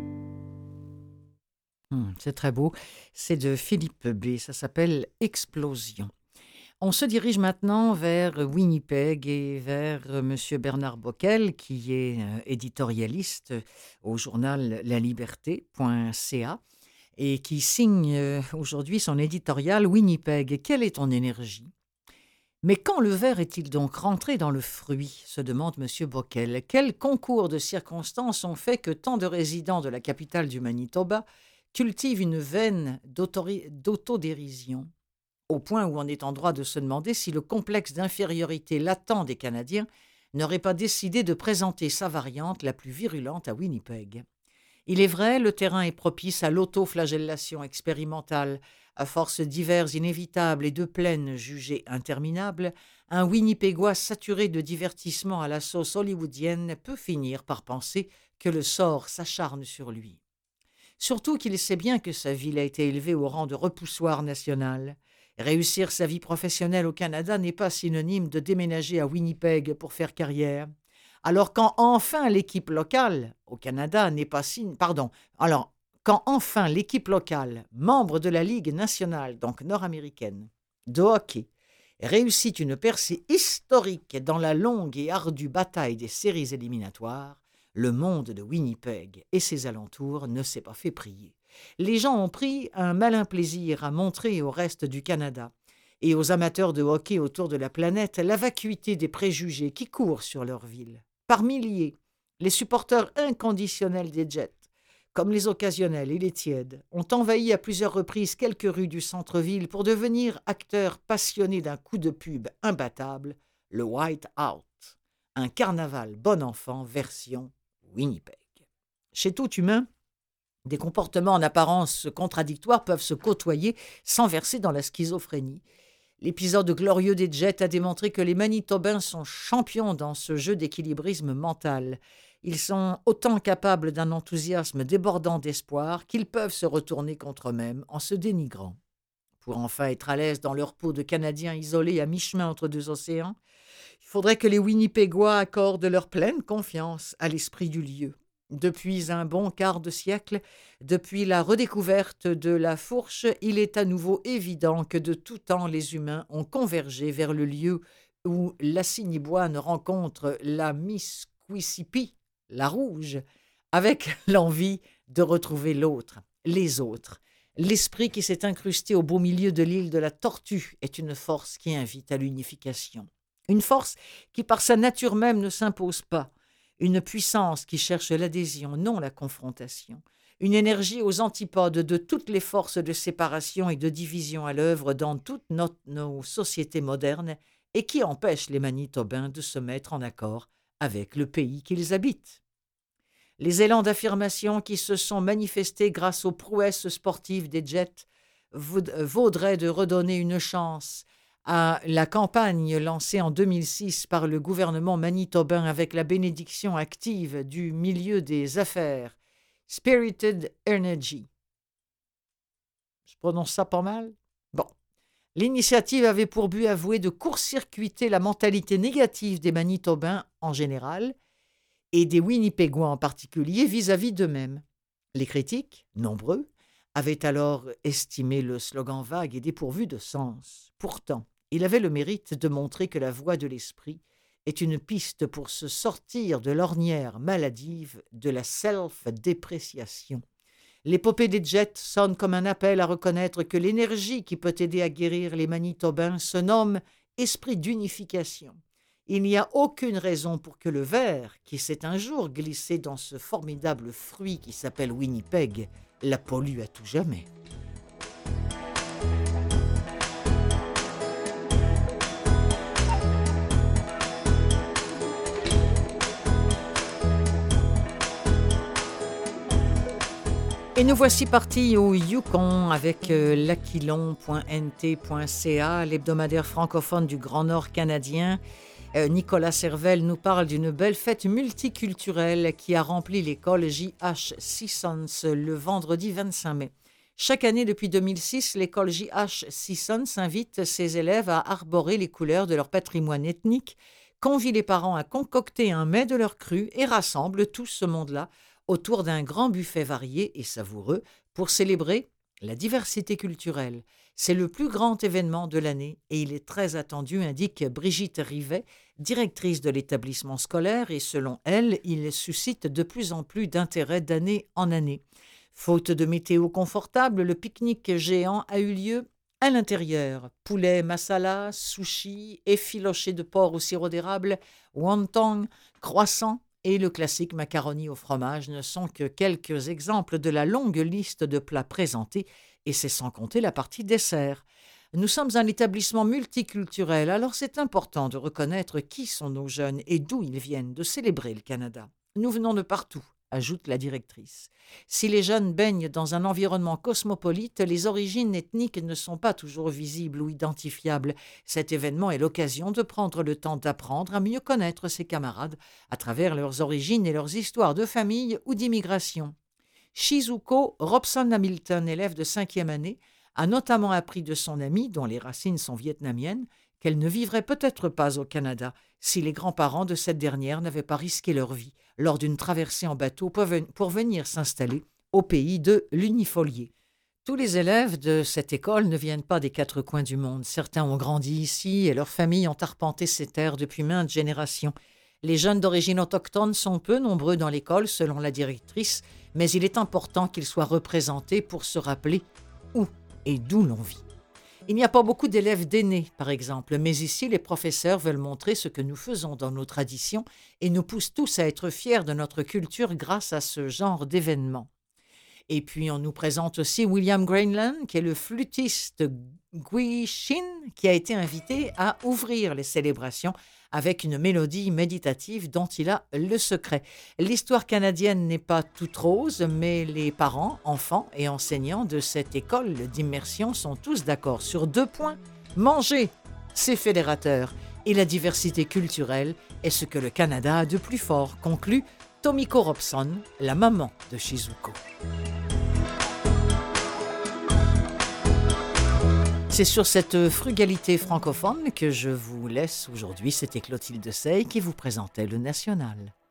Speaker 1: Hum, c'est très beau. C'est de Philippe B. Ça s'appelle Explosion. On se dirige maintenant vers Winnipeg et vers M. Bernard Bockel, qui est euh, éditorialiste au journal la liberté point c a et qui signe euh, aujourd'hui son éditorial Winnipeg. Quelle est ton énergie? Mais quand le ver est-il donc rentré dans le fruit, se demande M. Bockel. Quel concours de circonstances ont fait que tant de résidents de la capitale du Manitoba cultivent une veine d'autori- d'autodérision, au point où on est en droit de se demander si le complexe d'infériorité latent des Canadiens n'aurait pas décidé de présenter sa variante la plus virulente à Winnipeg. Il est vrai, le terrain est propice à l'autoflagellation expérimentale. À force d'hivers inévitables et de plaines jugées interminables, un Winnipégois saturé de divertissement à la sauce hollywoodienne peut finir par penser que le sort s'acharne sur lui. Surtout qu'il sait bien que sa ville a été élevée au rang de repoussoir national. Réussir sa vie professionnelle au Canada n'est pas synonyme de déménager à Winnipeg pour faire carrière. Alors quand enfin l'équipe locale au Canada n'est pas signe, pardon, alors quand enfin l'équipe locale, membre de la Ligue nationale, donc nord-américaine, de hockey, réussit une percée historique dans la longue et ardue bataille des séries éliminatoires, le monde de Winnipeg et ses alentours ne s'est pas fait prier. Les gens ont pris un malin plaisir à montrer au reste du Canada et aux amateurs de hockey autour de la planète la vacuité des préjugés qui courent sur leur ville. Par milliers, les supporters inconditionnels des Jets, comme les occasionnels et les tièdes, ont envahi à plusieurs reprises quelques rues du centre-ville pour devenir acteurs passionnés d'un coup de pub imbattable, le White Out, un carnaval bon enfant version Winnipeg. Chez tout humain, des comportements en apparence contradictoires peuvent se côtoyer sans verser dans la schizophrénie. L'épisode glorieux des Jets a démontré que les Manitobains sont champions dans ce jeu d'équilibrisme mental. Ils sont autant capables d'un enthousiasme débordant d'espoir qu'ils peuvent se retourner contre eux-mêmes en se dénigrant. Pour enfin être à l'aise dans leur peau de Canadiens isolés à mi-chemin entre deux océans, il faudrait que les Winnipégois accordent leur pleine confiance à l'esprit du lieu. Depuis un bon quart de siècle, depuis la redécouverte de la fourche, il est à nouveau évident que de tout temps les humains ont convergé vers le lieu où l'Assiniboine rencontre la Mississippi, la rouge, avec l'envie de retrouver l'autre, les autres. L'esprit qui s'est incrusté au beau milieu de l'île de la Tortue est une force qui invite à l'unification. Une force qui par sa nature même ne s'impose pas. Une puissance qui cherche l'adhésion, non la confrontation. Une énergie aux antipodes de toutes les forces de séparation et de division à l'œuvre dans toutes notre, nos sociétés modernes et qui empêche les Manitobains de se mettre en accord avec le pays qu'ils habitent. Les élans d'affirmation qui se sont manifestés grâce aux prouesses sportives des Jets vaudraient de redonner une chance à la campagne lancée en deux mille six par le gouvernement manitobain avec la bénédiction active du milieu des affaires, Spirited Energy. Je prononce ça pas mal? Bon. L'initiative avait pour but avoué de court-circuiter la mentalité négative des Manitobains en général et des Winnipégois en particulier vis-à-vis d'eux-mêmes. Les critiques, nombreux, avaient alors estimé le slogan vague et dépourvu de sens. Pourtant, il avait le mérite de montrer que la voie de l'esprit est une piste pour se sortir de l'ornière maladive de la self-dépréciation. L'épopée des Jets sonne comme un appel à reconnaître que l'énergie qui peut aider à guérir les Manitobains se nomme esprit d'unification. Il n'y a aucune raison pour que le ver, qui s'est un jour glissé dans ce formidable fruit qui s'appelle Winnipeg, la pollue à tout jamais. Et nous voici partis au Yukon avec euh, l'aquilon point n t point c a, l'hebdomadaire francophone du Grand Nord canadien. Euh, Nicolas Servel nous parle d'une belle fête multiculturelle qui a rempli l'école J H Sissons le vendredi vingt-cinq mai. Chaque année depuis deux mille six, l'école J H Sissons invite ses élèves à arborer les couleurs de leur patrimoine ethnique, convie les parents à concocter un mets de leur cru et rassemble tout ce monde-là autour d'un grand buffet varié et savoureux pour célébrer la diversité culturelle. C'est le plus grand événement de l'année et il est très attendu, indique Brigitte Rivet, directrice de l'établissement scolaire, et selon elle, il suscite de plus en plus d'intérêt d'année en année. Faute de météo confortable, le pique-nique géant a eu lieu à l'intérieur. Poulet masala, sushi, effiloché de porc au sirop d'érable, wonton, croissant, et le classique macaroni au fromage ne sont que quelques exemples de la longue liste de plats présentés, et c'est sans compter la partie dessert. Nous sommes un établissement multiculturel, alors c'est important de reconnaître qui sont nos jeunes et d'où ils viennent, de célébrer le Canada. Nous venons de partout, ajoute la directrice. Si les jeunes baignent dans un environnement cosmopolite, les origines ethniques ne sont pas toujours visibles ou identifiables. Cet événement est l'occasion de prendre le temps d'apprendre à mieux connaître ses camarades à travers leurs origines et leurs histoires de famille ou d'immigration. Shizuko Robson-Hamilton, élève de cinquième année, a notamment appris de son amie, dont les racines sont vietnamiennes, qu'elle ne vivrait peut-être pas au Canada si les grands-parents de cette dernière n'avaient pas risqué leur vie lors d'une traversée en bateau pour venir s'installer au pays de l'Unifolier. Tous les élèves de cette école ne viennent pas des quatre coins du monde. Certains ont grandi ici et leurs familles ont arpenté ces terres depuis maintes générations. Les jeunes d'origine autochtone sont peu nombreux dans l'école, selon la directrice, mais il est important qu'ils soient représentés pour se rappeler où et d'où l'on vit. Il n'y a pas beaucoup d'élèves d'aînés, par exemple, mais ici, les professeurs veulent montrer ce que nous faisons dans nos traditions et nous poussent tous à être fiers de notre culture grâce à ce genre d'événements. Et puis, on nous présente aussi William Greenland, qui est le flûtiste Gwich'in, qui a été invité à ouvrir les célébrations avec une mélodie méditative dont il a le secret. L'histoire canadienne n'est pas toute rose, mais les parents, enfants et enseignants de cette école d'immersion sont tous d'accord sur deux points. Manger, c'est fédérateur, et la diversité culturelle est ce que le Canada a de plus fort, conclut Tomiko Robson, la maman de Shizuko. C'est sur cette frugalité francophone que je vous laisse aujourd'hui. C'était Clotilde Sey qui vous présentait le National.